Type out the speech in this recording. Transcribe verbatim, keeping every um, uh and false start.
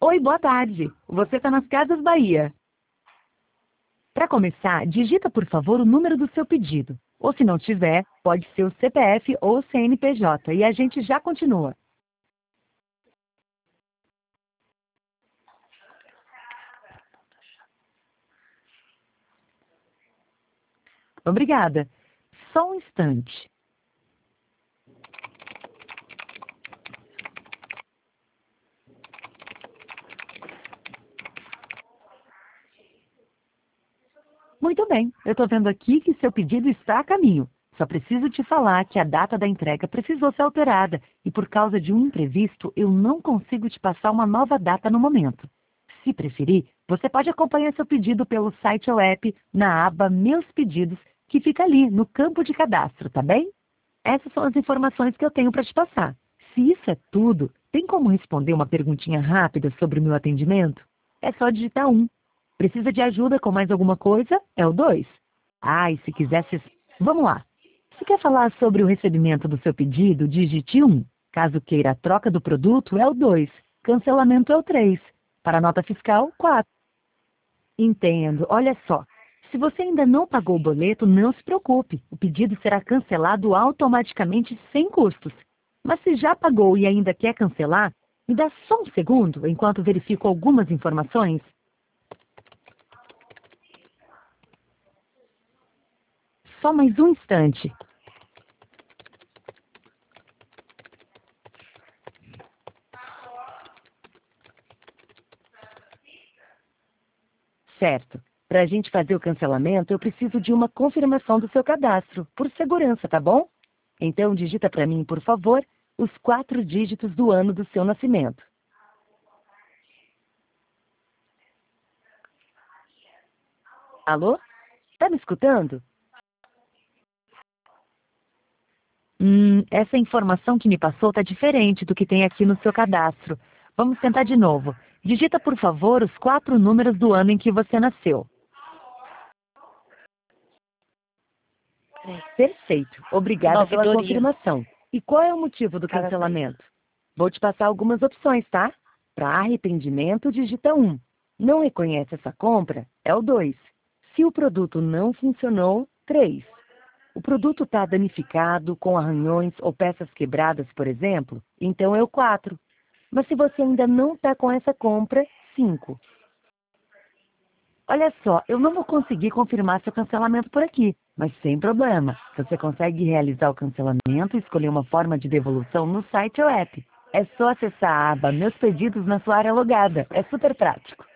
Oi, boa tarde. Você está nas Casas Bahia. Para começar, digita por favor o número do seu pedido. Ou se não tiver, pode ser o C P F ou o C N P J e a gente já continua. Obrigada. Só um instante. Muito bem, eu estou vendo aqui que seu pedido está a caminho. Só preciso te falar que a data da entrega precisou ser alterada e por causa de um imprevisto eu não consigo te passar uma nova data no momento. Se preferir, você pode acompanhar seu pedido pelo site ou app na aba Meus Pedidos, que fica ali no campo de cadastro, tá bem? Essas são as informações que eu tenho para te passar. Se isso é tudo, tem como responder uma perguntinha rápida sobre o meu atendimento? É só digitar um. Precisa de ajuda com mais alguma coisa? É o dois. Ah, e se quisesse... Vamos lá. Se quer falar sobre o recebimento do seu pedido, digite um. Caso queira a troca do produto, é o dois. Cancelamento é o três. Para nota fiscal, quatro. Entendo. Olha só. Se você ainda não pagou o boleto, não se preocupe. O pedido será cancelado automaticamente sem custos. Mas se já pagou e ainda quer cancelar, me dá só um segundo enquanto verifico algumas informações. Só mais um instante. Certo. Para a gente fazer o cancelamento, eu preciso de uma confirmação do seu cadastro, por segurança, tá bom? Então, digita para mim, por favor, os quatro dígitos do ano do seu nascimento. Alô? Tá me escutando? Hum, essa informação que me passou está diferente do que tem aqui no seu cadastro. Vamos tentar de novo. Digita, por favor, os quatro números do ano em que você nasceu. Perfeito. Obrigada Nova pela Doria. confirmação. E qual é o motivo do Casa cancelamento? Vou te passar algumas opções, tá? Para arrependimento, digita um. Não reconhece essa compra? É o dois. Se o produto não funcionou, três. O produto está danificado, com arranhões ou peças quebradas, por exemplo? Então é o quatro. Mas se você ainda não está com essa compra, cinco. Olha só, eu não vou conseguir confirmar seu cancelamento por aqui, mas sem problema. Você consegue realizar o cancelamento e escolher uma forma de devolução no site ou app. É só acessar a aba Meus Pedidos na sua área logada. É super prático.